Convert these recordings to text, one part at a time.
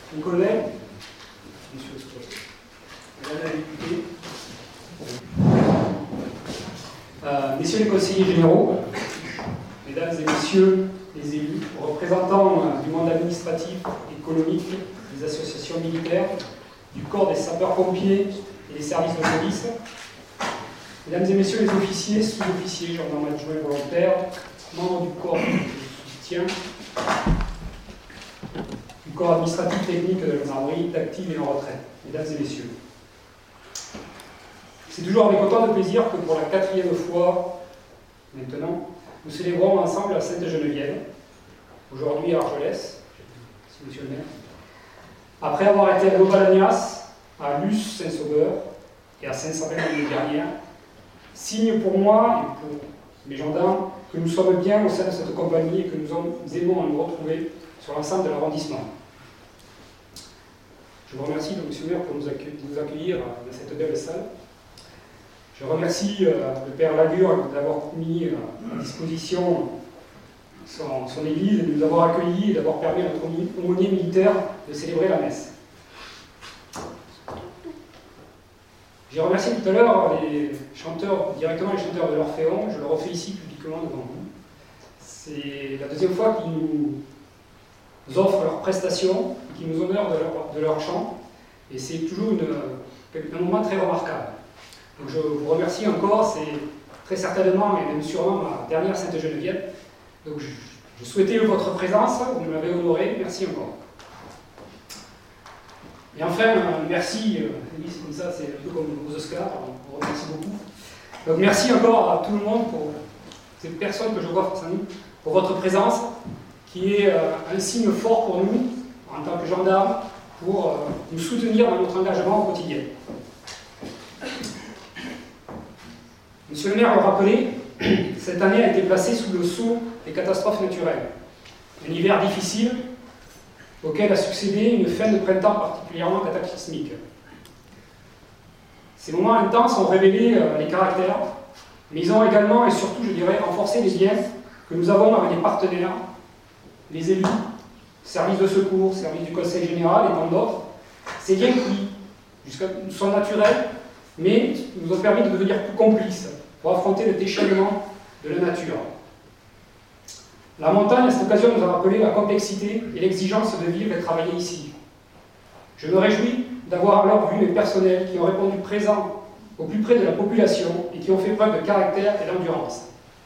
mes collègues, monsieur le secrétaire, madame la députée, messieurs les conseillers généraux, mesdames et messieurs les élus, représentants du monde administratif, économique, des associations militaires, du corps des sapeurs-pompiers et des services de police, mesdames et messieurs les officiers, sous-officiers, gendarmes adjoints volontaires, membres du corps de soutien, du corps administratif technique de la gendarmerie, d'actifs et en retraite, mesdames et messieurs. C'est toujours avec autant de plaisir que pour la 4e fois, maintenant, nous célébrons ensemble la Sainte-Geneviève, aujourd'hui à Argelès, si monsieur le maire, après avoir été à Lobalagnas, à Luce Saint-Sauveur et à Saint-Sabin l'année dernière, signe pour moi et pour mes gendarmes que nous sommes bien au sein de cette compagnie et que nous aimons à nous retrouver sur l'ensemble de l'arrondissement. Je vous remercie, monsieur le maire, pour nous accueillir dans cette belle salle. Je remercie le père Lagur d'avoir mis à disposition son église, de nous avoir accueillis et d'avoir permis à notre aumônier militaire de célébrer la messe. J'ai remercié tout à l'heure les chanteurs, directement les chanteurs de l'Orphéon, je le refais ici publiquement devant vous. C'est la 2e fois qu'ils nous offrent leurs prestations, qu'ils nous honorent de leur chant, et c'est toujours un moment très remarquable. Donc je vous remercie encore, c'est très certainement et même sûrement ma dernière Sainte-Geneviève. Donc je souhaitais votre présence, vous m'avez honoré, merci encore. Et enfin, merci, c'est comme ça, c'est un peu comme aux Oscars, on vous remercie beaucoup. Donc merci encore à tout le monde, pour ces personnes que je vois face à nous, pour votre présence, qui est un signe fort pour nous, en tant que gendarmes, pour nous soutenir dans notre engagement au quotidien. Monsieur le maire l'a rappelé, cette année a été placée sous le sceau des catastrophes naturelles. Un hiver difficile, auquel a succédé une fin de printemps particulièrement cataclysmique. Ces moments intenses ont révélé les caractères, mais ils ont également et surtout, je dirais, renforcé les liens que nous avons avec les partenaires, les élus, services de secours, services du Conseil général et tant d'autres. Ces liens qui sont naturels, mais nous ont permis de devenir plus complices pour affronter le déchaînement de la nature. La montagne, à cette occasion, nous a rappelé la complexité et l'exigence de vivre et travailler ici. Je me réjouis d'avoir alors vu les personnels qui ont répondu présents au plus près de la population et qui ont fait preuve de caractère et d'endurance.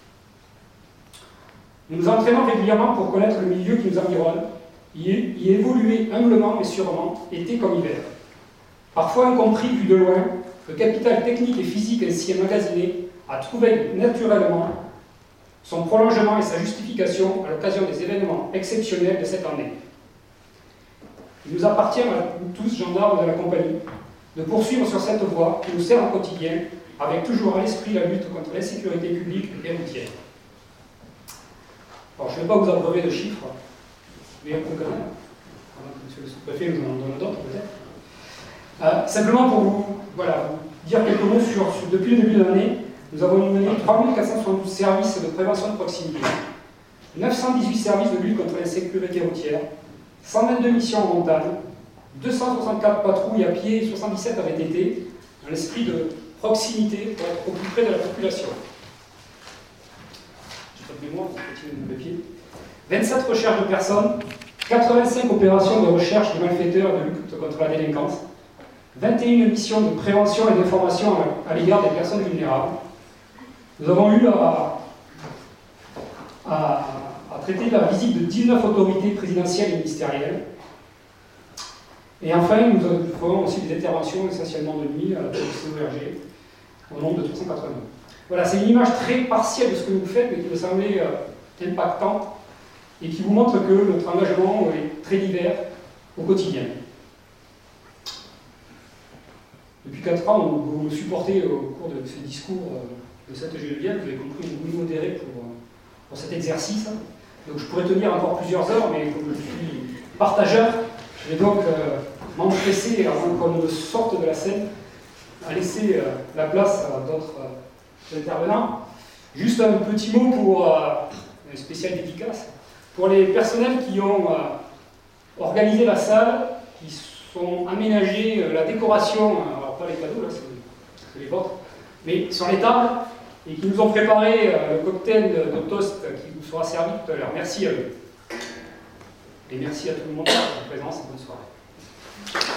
Nous nous entraînons régulièrement pour connaître le milieu qui nous environne, y évoluer humblement mais sûrement, été comme hiver. Parfois incompris vu de loin, le capital technique et physique ainsi emmagasiné a trouvé naturellement son prolongement et sa justification à l'occasion des événements exceptionnels de cette année. Il nous appartient à nous tous, gendarmes de la compagnie, de poursuivre sur cette voie qui nous sert au quotidien, avec toujours à l'esprit la lutte contre l'insécurité publique et routière. Alors, je ne vais pas vous abreuver de chiffres, mais un peu quand même, avant que monsieur le sous-préfet nous en donne d'autres peut-être. Simplement pour vous dire quelques mots sur depuis le début de l'année, nous avons mené 3472 services de prévention de proximité, 918 services de lutte contre l'insécurité routière, 122 missions en montagne, 264 patrouilles à pied et 77 à VTT, dans l'esprit de proximité pour être au plus près de la population. Je fais de mémoire, vous continuez de papier. 27 recherches de personnes, 85 opérations de recherche de malfaiteurs et de lutte contre la délinquance, 21 missions de prévention et d'information à l'égard des personnes vulnérables. Nous avons eu à traiter la visite de 19 autorités présidentielles et ministérielles. Et enfin, nous ferons aussi des interventions essentiellement de nuit à la police ORG, au nombre de 389. Voilà, c'est une image très partielle de ce que vous faites, mais qui me semblait impactant et qui vous montre que notre engagement est très divers au quotidien. Depuis 4 ans, vous me supportez au cours de ce discours de cette Geneviève, vous avez compris, une bouille modérée pour cet exercice. Donc je pourrais tenir encore plusieurs heures, mais comme je suis partageur, je vais donc m'empresser, avant qu'on ne sorte de la scène, à laisser la place à d'autres intervenants. Juste un petit mot pour un spécial dédicace pour les personnels qui ont organisé la salle, qui sont aménagés, la décoration, alors pas les cadeaux, là, c'est les vôtres, mais sur les tables, et qui nous ont préparé le cocktail de toast qui vous sera servi tout à l'heure. Merci à eux. Et merci à tout le monde pour votre présence et bonne soirée.